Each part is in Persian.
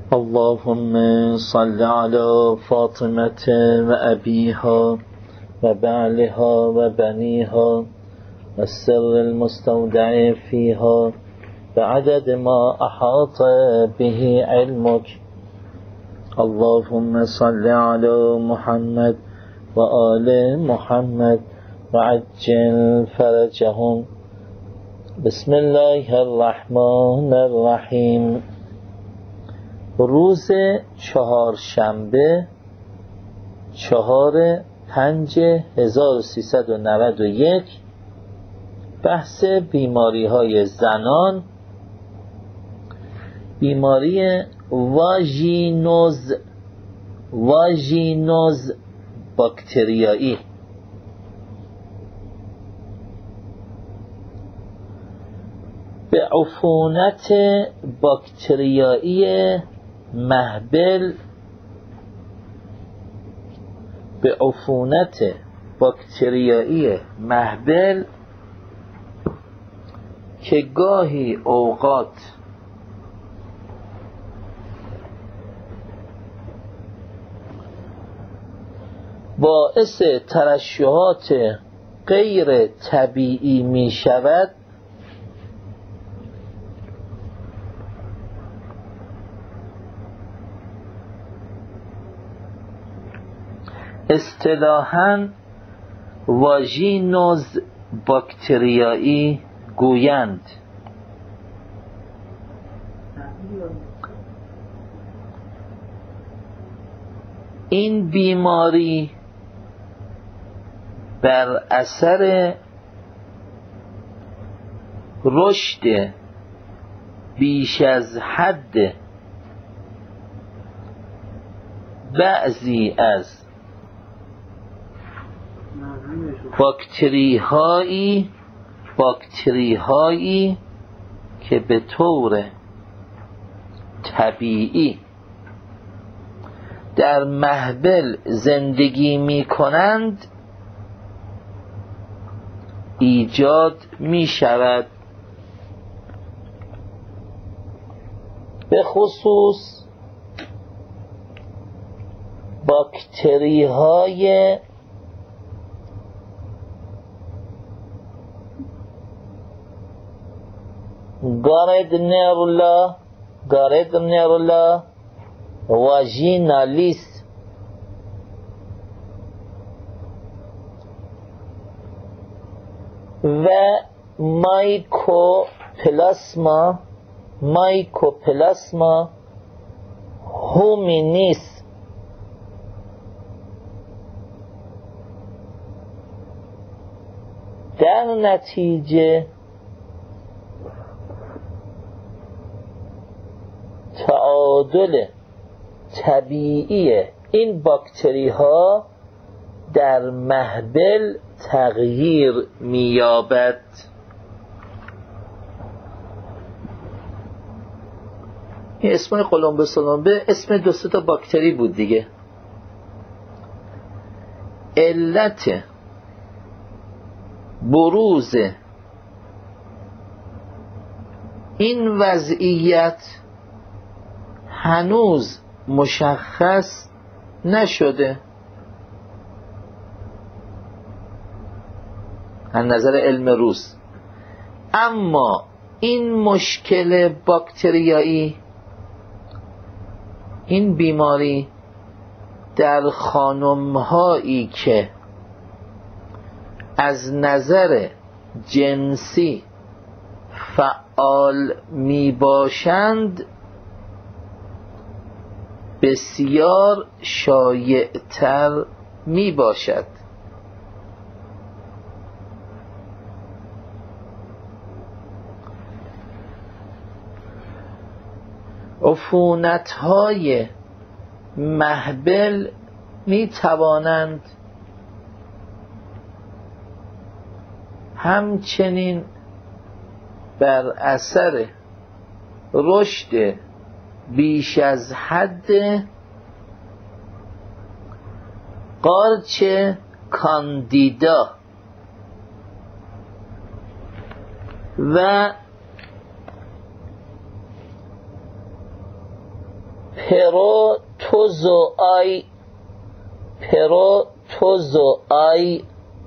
اللهم صل على فاطمة وأبيها وبعلها وبنيها والسر المستودع فيها بعدد ما أحاط به علمك. اللهم صل على محمد وآل محمد وعجل فرجهم. بسم الله الرحمن الرحیم. روز چهارشنبه 4/5/1391 بحث بیماری های زنان، بیماری واژینوز باکتریایی. به عفونت باکتریایی مهبل، به عفونت باکتریایی مهبل که گاهی اوقات باعث ترشحات غیر طبیعی می شود، اصطلاحاً واژینوز باکتریایی گویند. این بیماری بر اثر رشد بیش از حد بعضی از باکتری هایی که به طور طبیعی در مهبل زندگی می کنند ایجاد می شود. به خصوص باکتری های گاردنرلا واژینالیس و مایکوپلاسما هومینیس در نتیجه تعادل طبیعی این باکتری ها در مهبل تغییر می‌یابد. این اسم کلمبوس اسم 2 تا باکتری بود دیگه. علت بروز این وضعیت هنوز مشخص نشده از نظر علم روز، اما این مشکل باکتریایی، این بیماری در خانم‌هایی که از نظر جنسی فعال می باشند بسیار شایع‌تر می باشد. عفونت‌های مهبل می توانند همچنین بر اثر رشد بیش از حد قارچ کاندیدا و پروتوزوآی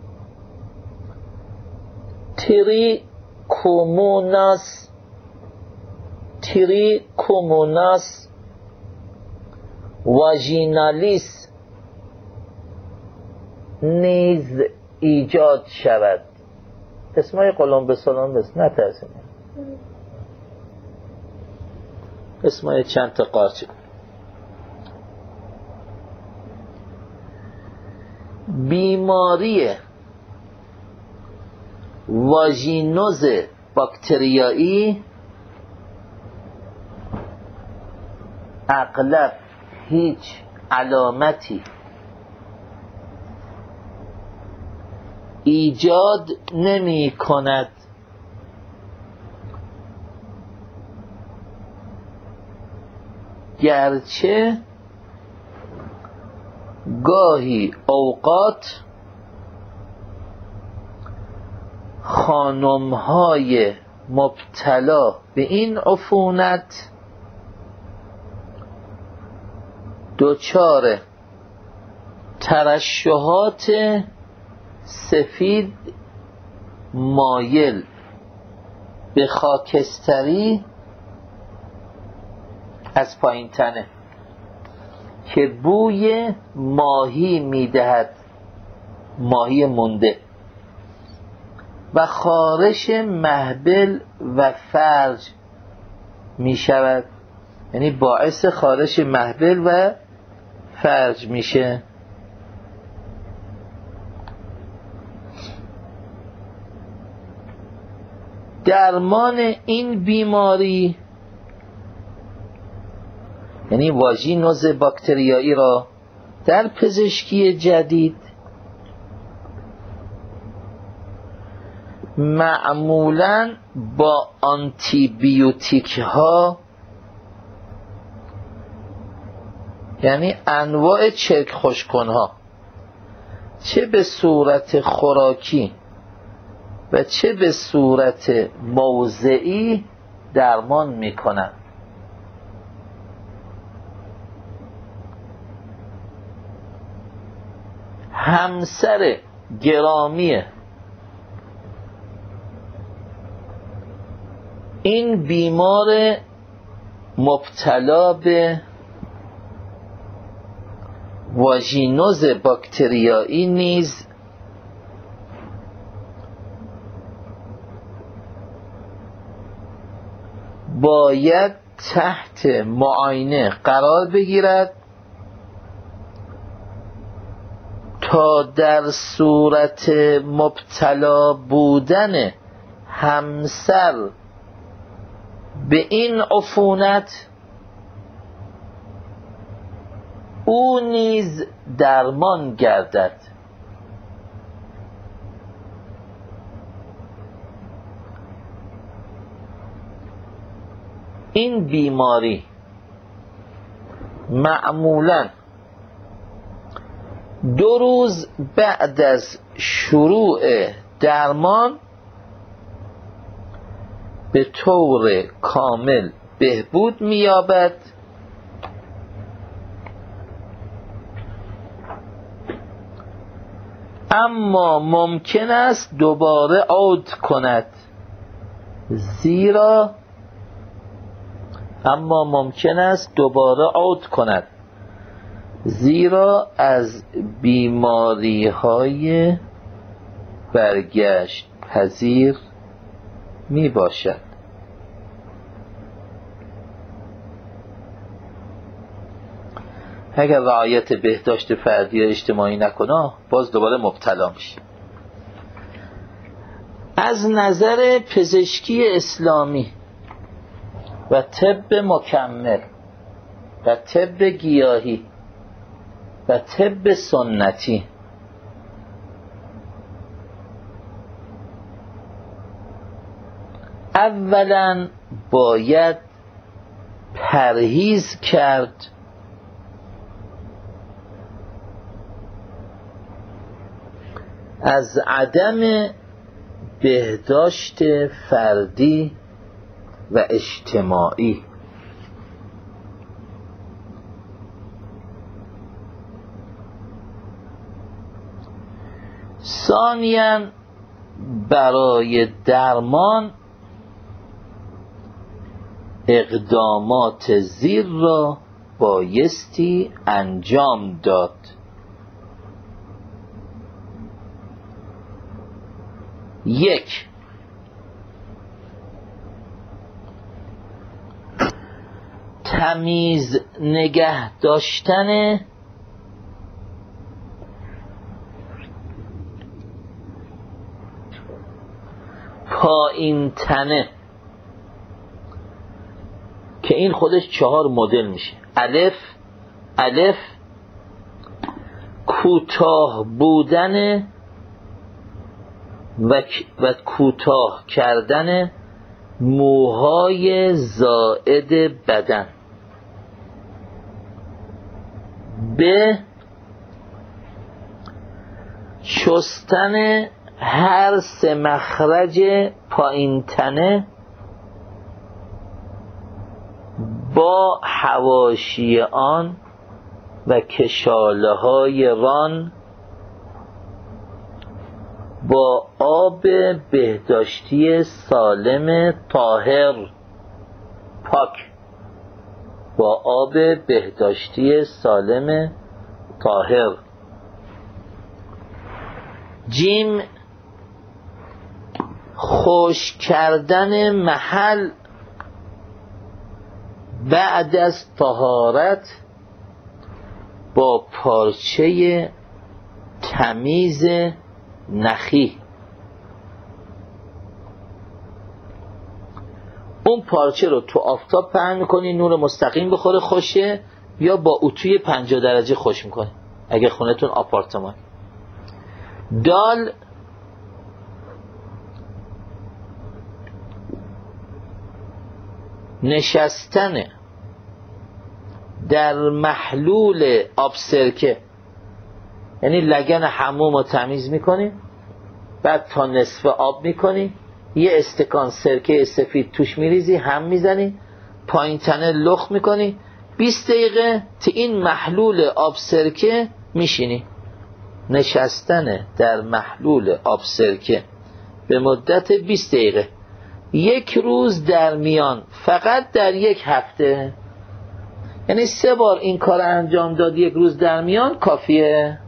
تریکوموناس واژینالیس نیز ایجاد شود. اسمای قلمبس نترسیم، اسمای چند تا قارچ. بیماری واژینوز باکتریایی اغلب هیچ علامتی ایجاد نمی کند، گرچه گاهی اوقات خانم‌های مبتلا به این عفونت دچار ترشحات سفید مایل به خاکستری از پایین تنه که بوی ماهی میدهد، ماهی مونده، و خارش محبل و فرج می شود، یعنی باعث خارش محبل و فرج میشه. درمان این بیماری، یعنی واژینوز باکتریایی را در پزشکی جدید معمولاً با آنتیبیوتیک ها، یعنی انواع چرک خوشکن ها، چه به صورت خوراکی و چه به صورت موضعی درمان میکنند. همسر گرامی این بیمار مبتلا به واژینوز باکتریایی نیز باید تحت معاینه قرار بگیرد تا در صورت مبتلا بودن همسر به این عفونت او نیز درمان گردد. این بیماری معمولاً 2 روز بعد از شروع درمان به طور کامل بهبود می‌یابد، اما ممکن است دوباره عود کند، زیرا از بیماری‌های برگشت پذیر می باشد. اگر رعایت بهداشت فردی و اجتماعی نکنه باز دوباره مبتلا میشه. از نظر پزشکی اسلامی و طب مکمل و طب گیاهی و طب سنتی اولا باید پرهیز کرد از عدم بهداشت فردی و اجتماعی. ثانیاً برای درمان اقدامات زیر را بایستی انجام داد. یک، تمیز نگه داشتن پایین تنه که این خودش 4 مدل میشه. الف کوتاه بودن و کوتاه کردن موهای زائد بدن. ب شستن هر 3 مخرج پایین تنه با حواشی آن و کشاله های ران با آب بهداشتی سالم طاهر پاک. با آب بهداشتی سالم طاهر. جیم خشک کردن محل بعد از طهارت با پارچه تمیز نخی. اون پارچه رو تو آفتاب پهن میکنی، نور مستقیم بخوره خوشه، یا با اتوی 50 درجه خوش میکنی اگه خونتون آپارتمان. دال نشستن در محلول آب سرکه، یعنی لگن حموم رو تمیز میکنی، بعد تا نصف آب میکنی، یه استکان سرکه سفید توش میریزی، هم میزنی، پایین تنه لخت میکنی، 20 دقیقه تا این محلول آب سرکه میشینی. نشستن در محلول آب سرکه به مدت 20 دقیقه، 1 روز در میان، فقط در 1 هفته، یعنی 3 بار این کار انجام داد 1 روز در میان کافیه.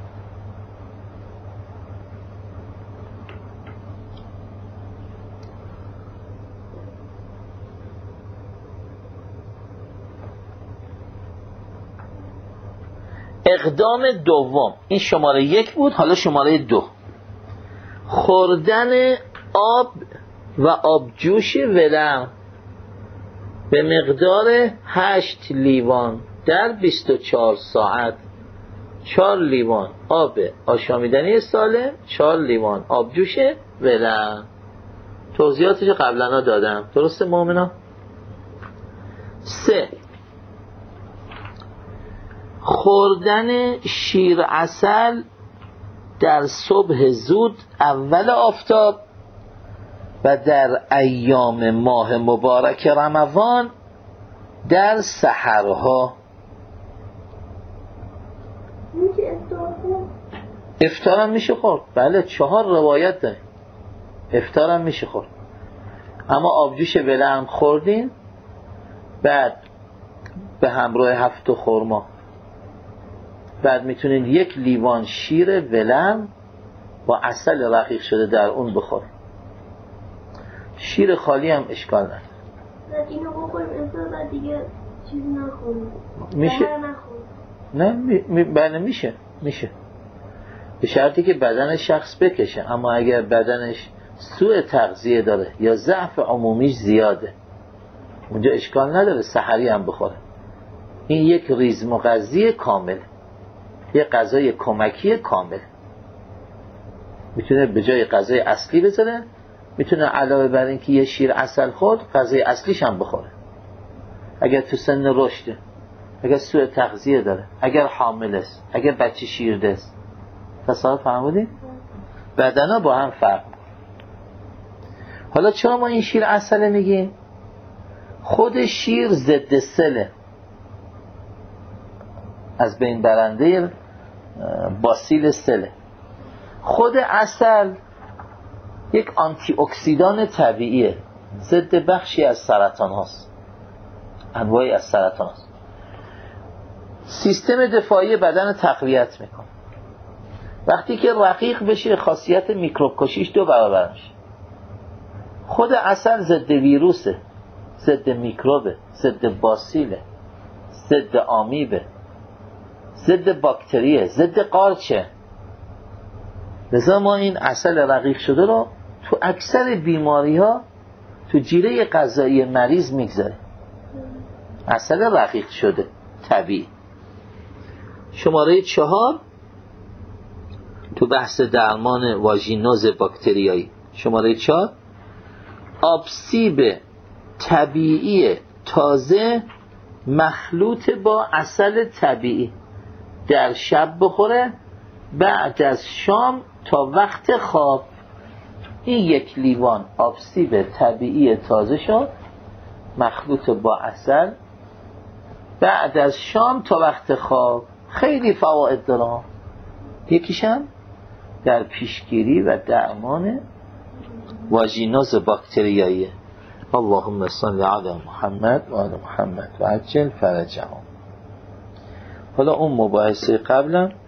اقدام دوم، این شماره 1 بود، حالا شماره 2. خوردن آب و آبجوش ولرم به مقدار 8 لیوان در 24 ساعت. 4 لیوان آب آشامیدنی سالم، 4 لیوان آبجوش ولرم. توضیحاتش قبلا دادم، درسته مؤمنا؟ 3. خوردن شیر عسل در صبح زود اول آفتاب و در ایام ماه مبارک رمضان در سحرها. افطارم میشه خورد، بله 4 روایت داره، افطارم میشه خورد. اما آبجوش ولرم خوردین، بعد به همراه 7 خرما، بعد میتونید 1 لیوان شیر ولرم با عسل رقیق شده در اون بخورید. شیر خالی هم اشکال نداره. اینو بخوریم بعد دیگه چیزی نخوریم. میشه؟ نه بله میشه به شرطی که بدن شخص بکشه. اما اگر بدنش سوء تغذیه داره یا ضعف عمومیش زیاده، اونجا اشکال نداره سحری هم بخوره. این یک ریز مغذی کامل، یک غذای کمکی کامل. میتونه به جای غذای اصلی بذاره، میتونه علاوه بر این که یه شیر عسل خورد غذای اصلیش هم بخوره. اگر تو سن رشده، اگر سوء تغذیه داره، اگر حامل است، اگر بچه شیرده است. تصور فهمیدین؟ بدنا با هم فرق. حالا چرا ما این شیر عسل میگیم؟ خود شیر ضد سله، از بین برنده باسیل سله. خود عسل یک آنتی اکسیدان طبیعیه، ضد بخشی از سرطان هاست، انواعی از سرطان هاست. سیستم دفاعی بدن تقویت میکنه. وقتی که رقیق بشه خاصیت میکروب کشیش 2 برابر میشه. خود عسل ضد ویروسه، ضد میکروبه، ضد باسیله، ضد آمیبه، ضد باکتریه، ضد قارچه. لذا ما این عسل رقیق شده رو تو اکثر بیماری ها تو جیره غذایی مریض میگذاریم. عسل رقیق شده طبیعی. شماره 4 تو بحث درمان واژینوز باکتریایی. شماره 4 آبسیب طبیعی تازه مخلوط با عسل طبیعی در شب بخوره بعد از شام تا وقت خواب. این 1 لیوان آبسیب طبیعی تازه شد مخلوط با عسل بعد از شام تا وقت خواب خیلی فواید داره. یکیشم در پیشگیری و درمان واژینوز باکتریایی. اللهم صل علی محمد و آل محمد و عجل فرجهم. حالا اون مباحثه قبلم